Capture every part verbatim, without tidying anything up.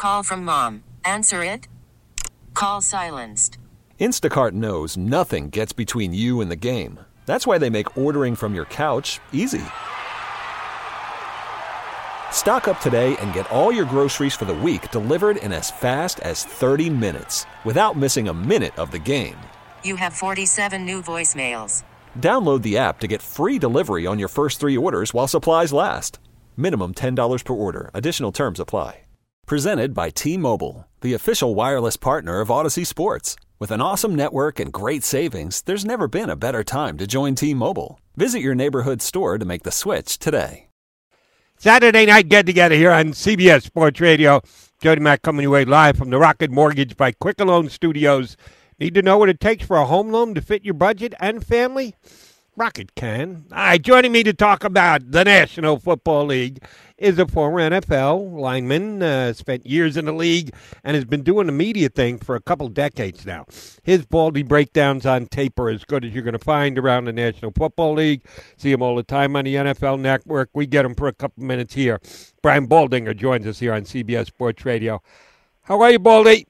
Call from mom. Answer it. Call silenced. Instacart knows nothing gets between you and the game. That's why they make ordering from your couch easy. Stock up today and get all your groceries for the week delivered in as fast as thirty minutes without missing a minute of the game. You have forty-seven new voicemails. Download the app to get free delivery on your first three orders while supplies last. Minimum ten dollars per order. Additional terms apply. Presented by T-Mobile, the official wireless partner of Odyssey Sports. With an awesome network and great savings, there's never been a better time to join T-Mobile. Visit your neighborhood store to make the switch today. Saturday night get-together here on C B S Sports Radio. Jody Mack coming your way live from the Rocket Mortgage by Quicken Loan Studios. Need to know what it takes for a home loan to fit your budget and family? Rocket can. All right, joining me to talk about the National Football League is a former N F L lineman, uh, spent years in the league, and has been doing the media thing for a couple decades now. His Baldy breakdowns on tape are as good as you're going to find around the National Football League. See him all the time on the N F L Network. We get him for a couple minutes here. Brian Baldinger joins us here on C B S Sports Radio. How are you, Baldy?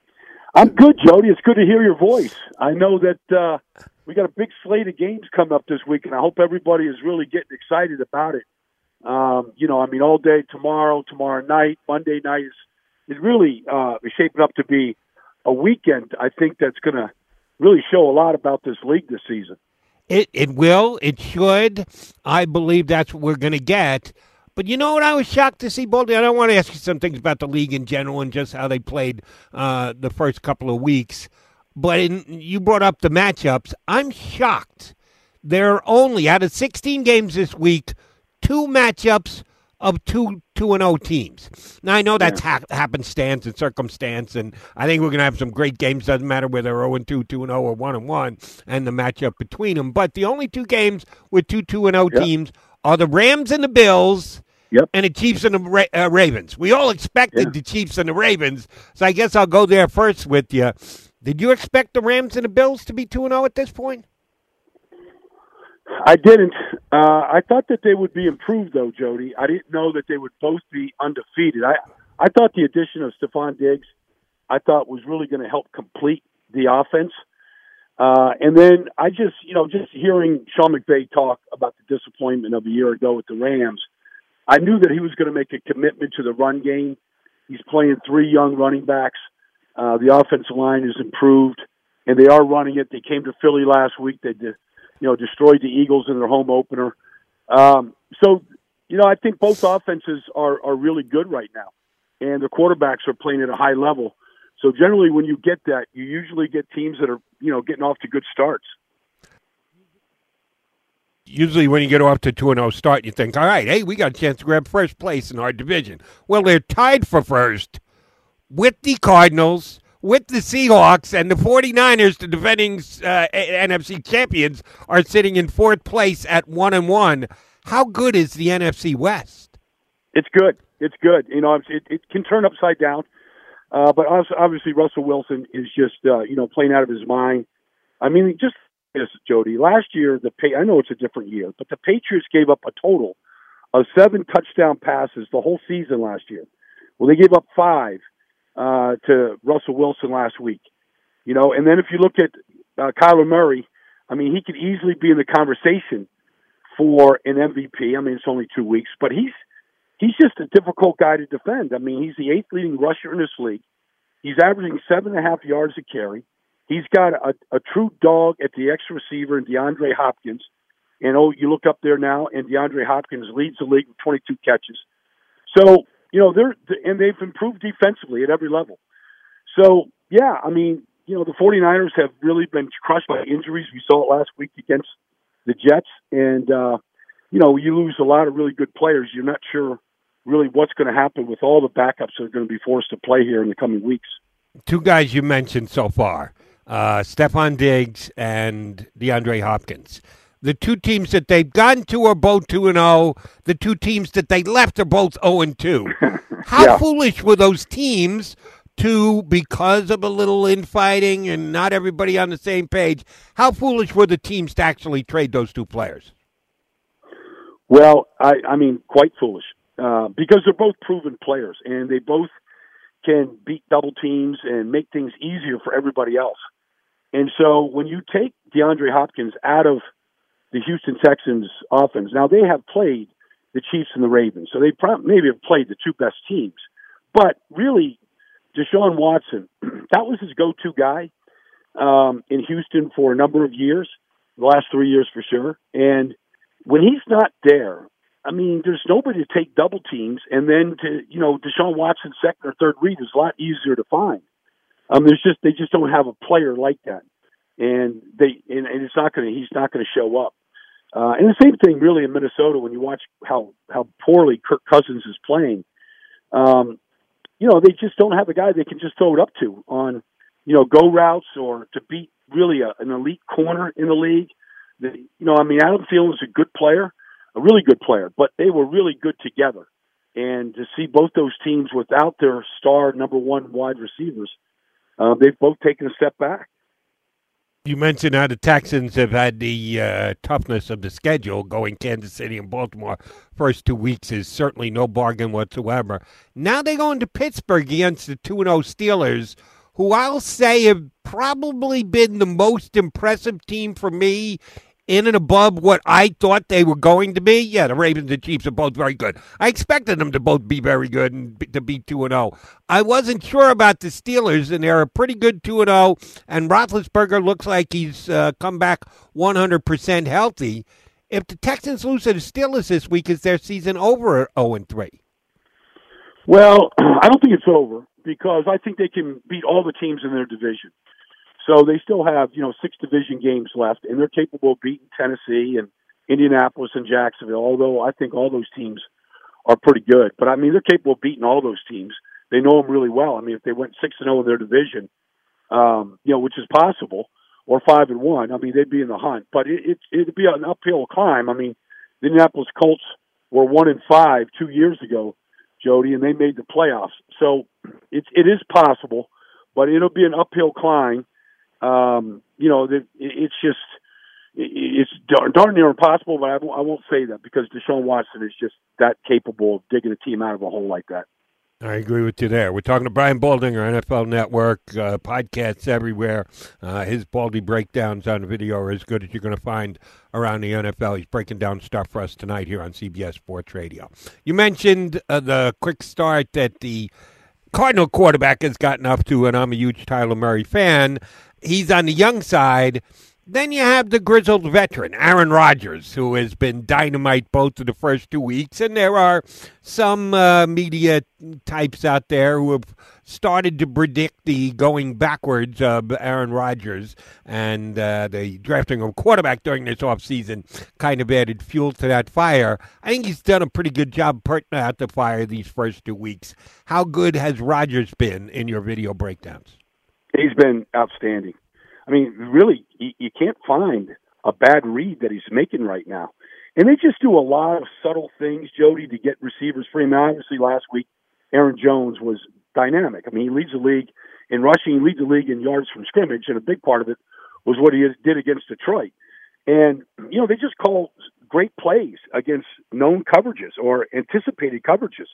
I'm good, Jody. It's good to hear your voice. I know that uh, we got a big slate of games coming up this week, and I hope everybody is really getting excited about it. Um, you know, I mean, all day tomorrow, tomorrow night, Monday night is, is really uh, shaping up to be a weekend, I think, that's going to really show a lot about this league this season. It it will. It should. I believe that's what we're going to get. But you know what I was shocked to see, Baldy? I don't want to ask you some things about the league in general and just how they played uh, the first couple of weeks. But in, you brought up the matchups. I'm shocked. There are only, out of sixteen games this week, two matchups of two two and oh teams. Now, I know that's ha- happenstance and circumstance, and I think we're going to have some great games. Doesn't matter whether they're oh and two, two and oh, or one and one, and the matchup between them. But the only two games with two two and oh yep. teams are the Rams and the Bills. Yep. And the Chiefs and the Ra- uh, Ravens. We all expected yeah. the Chiefs and the Ravens, so I guess I'll go there first with you. Did you expect the Rams and the Bills to be two and oh at this point? I didn't. Uh, I thought that they would be improved, though, Jody. I didn't know that they would both be undefeated. I, I thought the addition of Stephon Diggs, I thought was really going to help complete the offense. Uh, and then I just, you know, just hearing Sean McVay talk about the disappointment of a year ago with the Rams, I knew that he was going to make a commitment to the run game. He's playing three young running backs. Uh, the offensive line is improved, and they are running it. They came to Philly last week. They did, you know, destroyed the Eagles in their home opener. Um, so, you know, I think both offenses are, are really good right now, and the quarterbacks are playing at a high level. So generally when you get that, you usually get teams that are, you know, getting off to good starts. Usually when you get off to two and oh start, you think, all right, hey, we got a chance to grab first place in our division. Well, they're tied for first with the Cardinals, with the Seahawks, and the 49ers, the defending uh, N F C champions, are sitting in fourth place at one and one. How good is the N F C West? It's good. It's good. You know, it, it can turn upside down. Uh, but obviously Russell Wilson is just, uh, you know, playing out of his mind. I mean, just this, Jody. Last year, the pay, I know it's a different year, but the Patriots gave up a total of seven touchdown passes the whole season last year. Well, they gave up five uh, to Russell Wilson last week. You know, and then if you look at uh, Kyler Murray, I mean, he could easily be in the conversation for an M V P. I mean, it's only two weeks, but he's he's just a difficult guy to defend. I mean, he's the eighth leading rusher in this league. He's averaging seven and a half yards a carry. He's got a, a true dog at the X receiver in DeAndre Hopkins. And, oh, you look up there now, and DeAndre Hopkins leads the league with twenty-two catches. So, you know, they're and they've improved defensively at every level. So, yeah, I mean, you know, the 49ers have really been crushed by injuries. We saw it last week against the Jets. And, uh, you know, you lose a lot of really good players. You're not sure really what's going to happen with all the backups that are going to be forced to play here in the coming weeks. Two guys you mentioned so far. Uh, Stephon Diggs and DeAndre Hopkins. The two teams that they've gotten to are both two and oh. The two teams that they left are both oh and two. How yeah. foolish were those teams to, because of a little infighting and not everybody on the same page, how foolish were the teams to actually trade those two players? Well, I, I mean, quite foolish uh, because they're both proven players, and they both can beat double teams and make things easier for everybody else. And so when you take DeAndre Hopkins out of the Houston Texans offense, now they have played the Chiefs and the Ravens, so they probably maybe have played the two best teams. But really, Deshaun Watson, that was his go-to guy um, in Houston for a number of years, the last three years for sure. And when he's not there, I mean, there's nobody to take double teams, and then to, you know, Deshaun Watson's second or third read is a lot easier to find. Um, there's just, they just don't have a player like that. And they, and, and it's not going to, he's not going to show up. Uh, and the same thing really in Minnesota when you watch how, how poorly Kirk Cousins is playing. Um, you know, they just don't have a guy they can just throw it up to on, you know, go routes or to beat really a, an elite corner in the league. The, you know, I mean, Adam Thielen is a good player, a really good player, but they were really good together. And to see both those teams without their star number one wide receivers, uh, they've both taken a step back. You mentioned how the Texans have had the uh, toughness of the schedule going Kansas City and Baltimore. First two weeks is certainly no bargain whatsoever. Now they go into Pittsburgh against the two and oh Steelers, who I'll say have probably been the most impressive team for me in and above what I thought they were going to be. Yeah, the Ravens and Chiefs are both very good. I expected them to both be very good and be, to be two and oh. I wasn't sure about the Steelers, and they're a pretty good two and oh, and Roethlisberger looks like he's uh, come back one hundred percent healthy. If the Texans lose to the Steelers this week, is their season over at oh and three? Well, I don't think it's over because I think they can beat all the teams in their division. So they still have, you know, six division games left, and they're capable of beating Tennessee and Indianapolis and Jacksonville, although I think all those teams are pretty good. But, I mean, they're capable of beating all those teams. They know them really well. I mean, if they went six and oh in their division, um, you know, which is possible, or five and one, I mean, they'd be in the hunt. But it, it, it'd be an uphill climb. I mean, the Indianapolis Colts were one and five two years ago, Jody, and they made the playoffs. So it's, it is possible, but it'll be an uphill climb. Um, you know, it's just, it's darn near impossible, but I won't, I won't say that because Deshaun Watson is just that capable of digging a team out of a hole like that. I agree with you there. We're talking to Brian Baldinger, N F L Network, uh, podcasts everywhere. Uh, his Baldy breakdowns on video are as good as you're going to find around the N F L. He's breaking down stuff for us tonight here on C B S Sports Radio. You mentioned uh, the quick start that the Cardinal quarterback has gotten up to, and I'm a huge Tyler Murray fan. He's on the young side. Then you have the grizzled veteran, Aaron Rodgers, who has been dynamite both of the first two weeks. And there are some uh, media types out there who have started to predict the going backwards of Aaron Rodgers. And uh, the drafting of a quarterback during this offseason kind of added fuel to that fire. I think he's done a pretty good job putting out the fire these first two weeks. How good has Rodgers been in your video breakdowns? He's been outstanding. I mean, really, you, you can't find a bad read that he's making right now. And they just do a lot of subtle things, Jody, to get receivers free. I mean, obviously, last week, Aaron Jones was dynamic. I mean, he leads the league in rushing, he leads the league in yards from scrimmage, and a big part of it was what he did against Detroit. And, you know, they just call great plays against known coverages or anticipated coverages.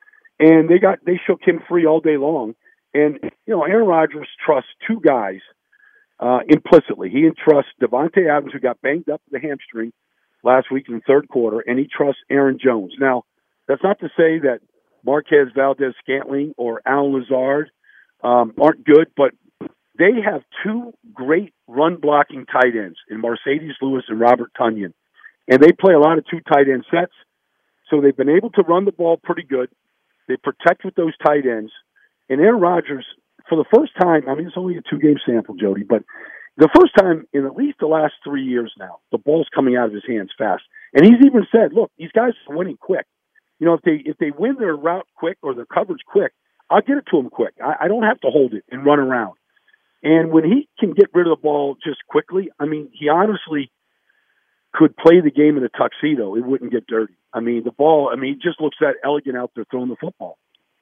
And they got they shook him free all day long. And, you know, Aaron Rodgers trusts two guys uh, implicitly. He entrusts Devontae Adams, who got banged up with the hamstring last week in the third quarter, and he trusts Aaron Jones. Now, that's not to say that Marquez Valdez-Scantling or Alan Lazard um, aren't good, but they have two great run-blocking tight ends in Mercedes Lewis and Robert Tonyan. And they play a lot of two tight end sets, so they've been able to run the ball pretty good. They protect with those tight ends. And Aaron Rodgers, for the first time, I mean, it's only a two-game sample, Jody, but the first time in at least the last three years now, the ball's coming out of his hands fast. And he's even said, look, these guys are winning quick. You know, if they if they win their route quick or their coverage quick, I'll get it to them quick. I, I don't have to hold it and run around. And when he can get rid of the ball just quickly, I mean, he honestly could play the game in a tuxedo. It wouldn't get dirty. I mean, the ball, I mean, he just looks that elegant out there throwing the football.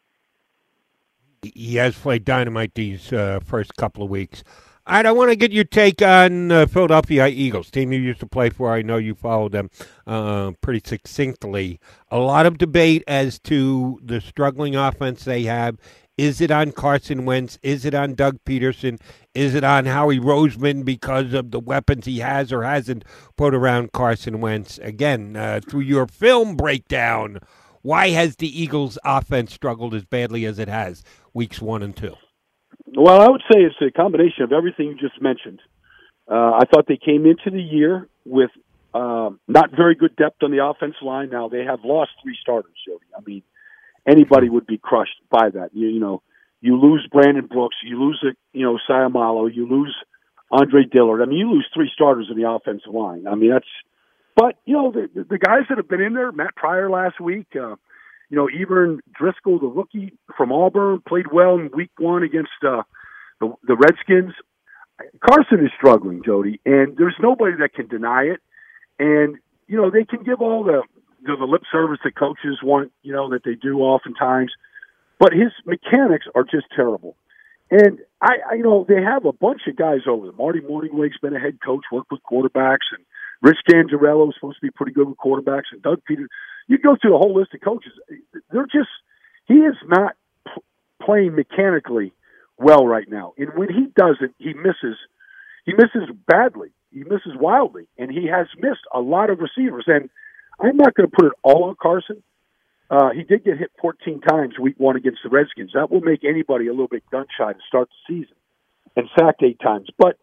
He has played dynamite these uh, first couple of weeks. All right, I want to get your take on uh, Philadelphia Eagles, team you used to play for. I know you followed them uh, pretty succinctly. A lot of debate as to the struggling offense they have. Is it on Carson Wentz? Is it on Doug Peterson? Is it on Howie Roseman because of the weapons he has or hasn't put around Carson Wentz? Again, uh, through your film breakdown, why has the Eagles' offense struggled as badly as it has weeks one and two? Well, I would say it's a combination of everything you just mentioned. Uh, I thought they came into the year with um, not very good depth on the offensive line. Now, they have lost three starters, Jody. I mean, anybody would be crushed by that. You, you know, you lose Brandon Brooks, you lose, you know, Sayamalo, you lose Andre Dillard. I mean, you lose three starters in the offensive line. I mean, that's – but, you know, the, the guys that have been in there, Matt Pryor last week, uh, you know, Evern Driscoll, the rookie from Auburn, played well in week one against uh, the, the Redskins. Carson is struggling, Jody, and there's nobody that can deny it. And, you know, they can give all the, the, the lip service that coaches want, you know, that they do oftentimes. But his mechanics are just terrible. And, I, I you know, they have a bunch of guys over there. Marty Morningwake's been a head coach, worked with quarterbacks, and Rich Gangarello is supposed to be pretty good with quarterbacks, and Doug Peterson. You go through the whole list of coaches. They're just – he is not p- playing mechanically well right now. And when he doesn't, he misses – he misses badly. He misses wildly. And he has missed a lot of receivers. And I'm not going to put it all on Carson. Uh, he did get hit fourteen times week one against the Redskins. That will make anybody a little bit gun-shy to start the season. And sacked eight times. But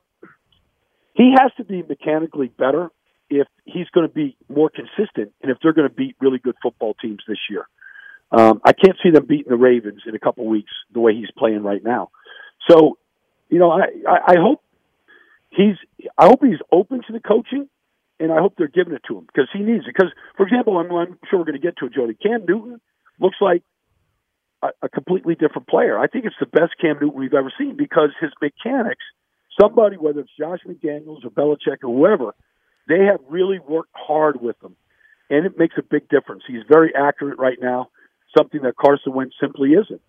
he has to be mechanically better if he's going to be more consistent and if they're going to beat really good football teams this year. Um, I can't see them beating the Ravens in a couple weeks the way he's playing right now. So, you know, I, I, I hope he's I hope he's open to the coaching, and I hope they're giving it to him because he needs it. Because, for example, I'm, I'm sure we're going to get to it, Jody. Cam Newton looks like a, a completely different player. I think it's the best Cam Newton we've ever seen because his mechanics, somebody, whether it's Josh McDaniels or Belichick or whoever, they have really worked hard with him, and it makes a big difference. He's very accurate right now, something that Carson Wentz simply isn't.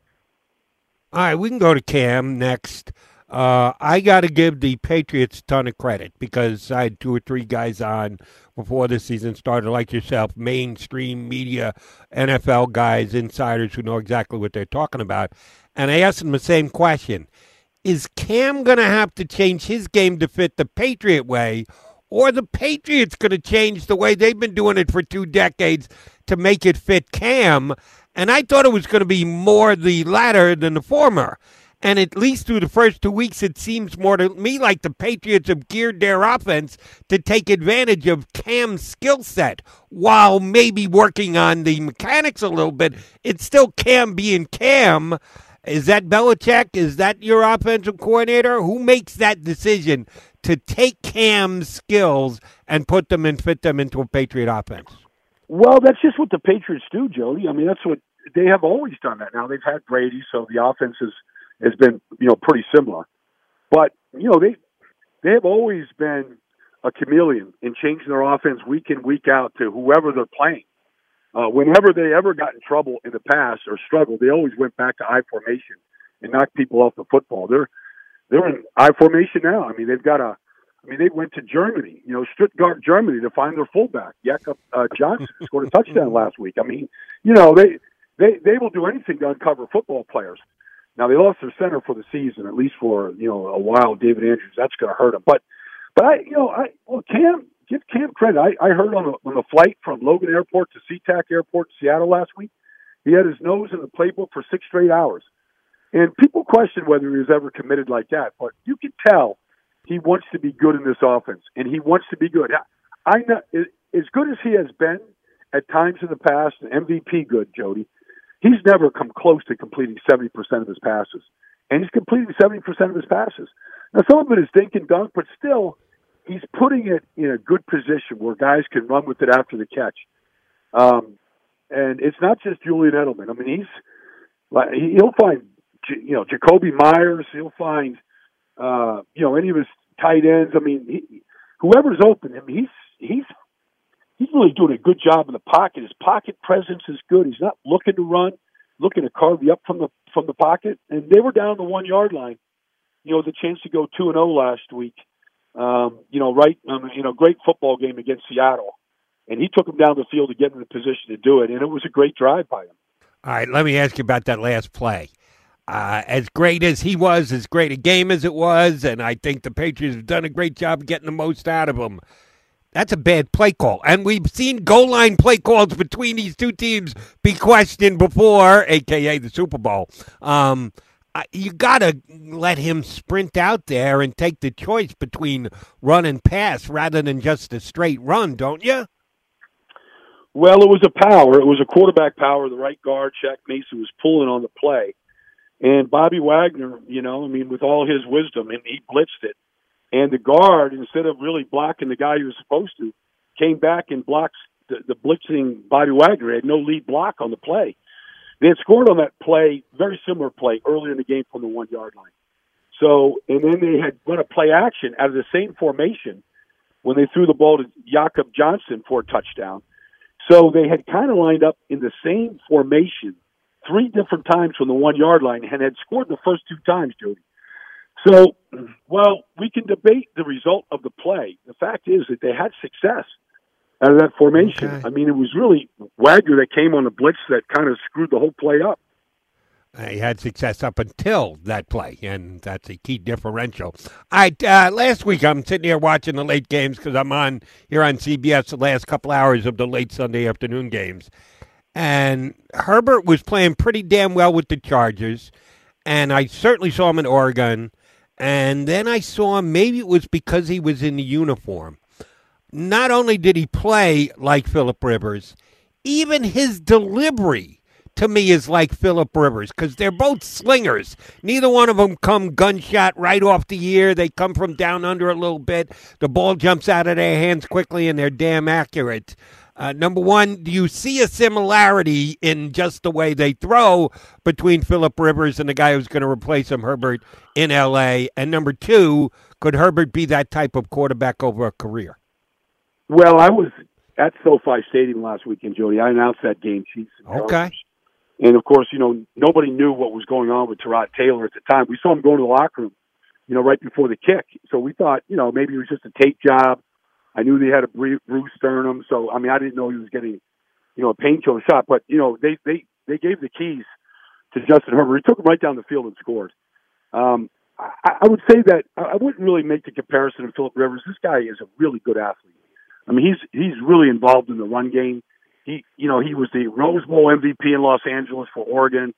All right, we can go to Cam next. Uh, I got to give the Patriots a ton of credit because I had two or three guys on before the season started, like yourself, mainstream media, N F L guys, insiders who know exactly what they're talking about. And I asked them the same question. Is Cam going to have to change his game to fit the Patriot way, or the Patriots going to change the way they've been doing it for two decades to make it fit Cam? And I thought it was going to be more the latter than the former. And at least through the first two weeks, it seems more to me like the Patriots have geared their offense to take advantage of Cam's skill set while maybe working on the mechanics a little bit. It's still Cam being Cam. Is that Belichick? Is that your offensive coordinator? Who makes that decision to take Cam's skills and put them and fit them into a Patriot offense? Well, that's just what the Patriots do, Jody. I mean, that's what they have always done that. Now, they've had Brady, so the offense is, has been, you know, pretty similar. But, you know, they they have always been a chameleon in changing their offense week in, week out to whoever they're playing. Uh, whenever they ever got in trouble in the past or struggled, they always went back to I formation and knocked people off the football. They're they're in I formation now. I mean, they've got a. I mean, they went to Germany, you know, Stuttgart, Germany, to find their fullback. Jakob uh, Johnson scored a touchdown last week. I mean, you know, they they they will do anything to uncover football players. Now, they lost their center for the season, at least for, you know, a while, David Andrews. That's going to hurt them. But, but I, you know, I well, Cam, give Cam credit. I, I heard on the, on the flight from Logan Airport to SeaTac Airport in Seattle last week, he had his nose in the playbook for six straight hours. And people question whether he was ever committed like that. But you can tell he wants to be good in this offense, and he wants to be good. I know, as good as he has been at times in the past, M V P good, Jody, he's never come close to completing seventy percent of his passes. And he's completing seventy percent of his passes. Now, some of it is dink and dunk, but still, he's putting it in a good position where guys can run with it after the catch. Um, and it's not just Julian Edelman. I mean, he's like, he'll find, you know, Jacoby Myers. He'll find, uh, you know, any of his tight ends. I mean, he, whoever's open, I mean, he's, he's, He's really doing a good job in the pocket. His pocket presence is good. He's not looking to run, looking to carve you up from the from the pocket. And they were down the one yard line. You know, the chance to go two and zero last week. Um, you know, right? Um, you know, great football game against Seattle, and he took them down the field to get in the position to do it. And it was a great drive by him. All right, let me ask you about that last play. Uh, as great as he was, as great a game as it was, and I think the Patriots have done a great job getting the most out of him. That's a bad play call. And we've seen goal line play calls between these two teams be questioned before, a k a the Super Bowl. Um, you got to let him sprint out there and take the choice between run and pass rather than just a straight run, don't you? Well, it was a power. It was a quarterback power. The right guard, Shaq Mason, was pulling on the play. And Bobby Wagner, you know, I mean, with all his wisdom, and he blitzed it. And the guard, instead of really blocking the guy he was supposed to, came back and blocked the, the blitzing Bobby Wagner. He had no lead block on the play. They had scored on that play, very similar play, earlier in the game from the one-yard line. So, and then they had run a play action out of the same formation when they threw the ball to Jakob Johnson for a touchdown. So they had kind of lined up in the same formation three different times from the one-yard line and had scored the first two times, Jody. So, well, we can debate the result of the play. The fact is that they had success out of that formation. Okay. I mean, it was really Wagner that came on the blitz that kind of screwed the whole play up. He had success up until that play, and that's a key differential. I uh, last week I'm sitting here watching the late games because I'm on here on C B S the last couple hours of the late Sunday afternoon games. And Herbert was playing pretty damn well with the Chargers, and I certainly saw him in Oregon. And then I saw him, maybe it was because he was in the uniform. Not only did he play like Phillip Rivers, even his delivery to me is like Phillip Rivers because they're both slingers. Neither one of them come gunshot right off the ear. They come from down under a little bit. The ball jumps out of their hands quickly, and they're damn accurate. Uh, number one, do you see a similarity in just the way they throw between Phillip Rivers and the guy who's going to replace him, Herbert, in L A? And number two, could Herbert be that type of quarterback over a career? Well, I was at SoFi Stadium last weekend, Jody. I announced that game, Chiefs and Chargers. Okay. And, of course, you know, nobody knew what was going on with Tyrod Taylor at the time. We saw him go to the locker room, you know, right before the kick. So we thought, you know, maybe it was just a tape job. I knew they had a bruised sternum, so I mean, I didn't know he was getting, you know, a painkiller shot. But you know, they they they gave the keys to Justin Herbert. He took him right down the field and scored. Um, I, I would say that I wouldn't really make the comparison to Phillip Rivers. This guy is a really good athlete. I mean, he's he's really involved in the run game. He, you know, he was the Rose Bowl M V P in Los Angeles for Oregon.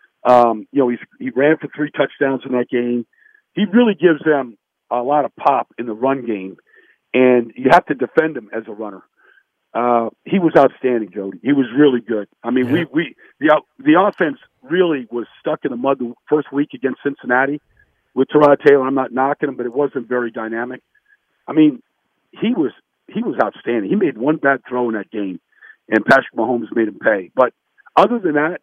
Um, you know, he's, he ran for three touchdowns in that game. He really gives them a lot of pop in the run game. And you have to defend him as a runner. Uh, he was outstanding, Jody. He was really good. I mean, yeah. we, we the the offense really was stuck in the mud the first week against Cincinnati with Tyrod Taylor. I'm not knocking him, but it wasn't very dynamic. I mean, he was he was outstanding. He made one bad throw in that game, and Patrick Mahomes made him pay. But other than that,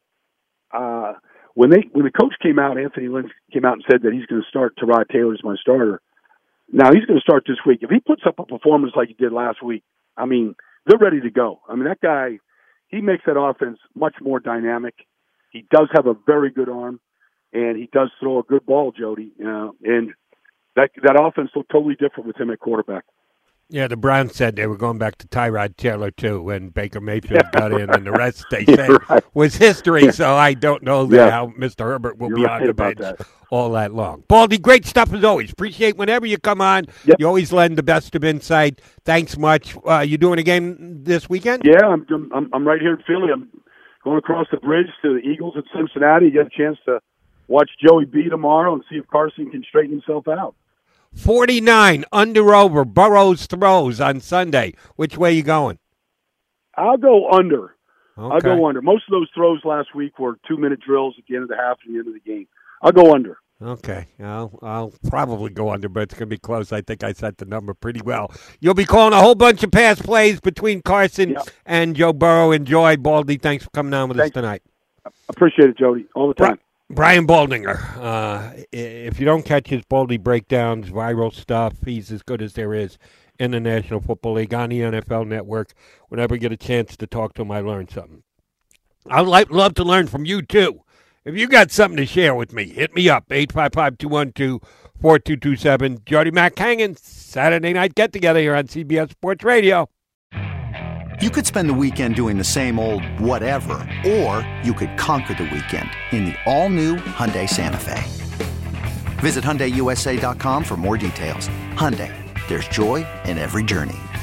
uh, when they when the coach came out, Anthony Lynn came out and said that he's going to start Tyrod Taylor as my starter. Now, he's going to start this week. If he puts up a performance like he did last week, I mean, they're ready to go. I mean, that guy, he makes that offense much more dynamic. He does have a very good arm, and he does throw a good ball, Jody. You know, and that that offense looked totally different with him at quarterback. Yeah, the Browns said they were going back to Tyrod Taylor, too, when Baker Mayfield yeah, got in, right. and the rest, they yeah, said, right. was history, so I don't know that yeah. how Mister Herbert will You're be right on the bench that. all that long. Baldy, great stuff as always. Appreciate whenever you come on. Yep. You always lend the best of insight. Thanks much. Uh, you doing a game this weekend? Yeah, I'm, I'm I'm right here in Philly. I'm going across the bridge to the Eagles at Cincinnati. You get a chance to watch Joey B tomorrow and see if Carson can straighten himself out. forty-nine under over Burrows throws on Sunday. Which way you going? I'll go under. Okay. I'll go under. Most of those throws last week were two-minute drills at the end of the half and the end of the game. I'll go under. Okay. I'll, I'll probably go under, but it's going to be close. I think I set the number pretty well. You'll be calling a whole bunch of pass plays between Carson yep. and Joe Burrow. Enjoy, Baldy. Thanks for coming on with Thanks. us tonight. Appreciate it, Jody, all the time. Right. Brian Baldinger, uh, if you don't catch his Baldy breakdowns, viral stuff, he's as good as there is in the National Football League on the N F L Network. Whenever I get a chance to talk to him, I learn something. I'd like, love to learn from you, too. If you got something to share with me, hit me up, eight five five, two one two, four two two seven. Jody Mack hanging, Saturday night get-together here on C B S Sports Radio. You could spend the weekend doing the same old whatever, or you could conquer the weekend in the all-new Hyundai Santa Fe. Visit Hyundai U S A dot com for more details. Hyundai, there's joy in every journey.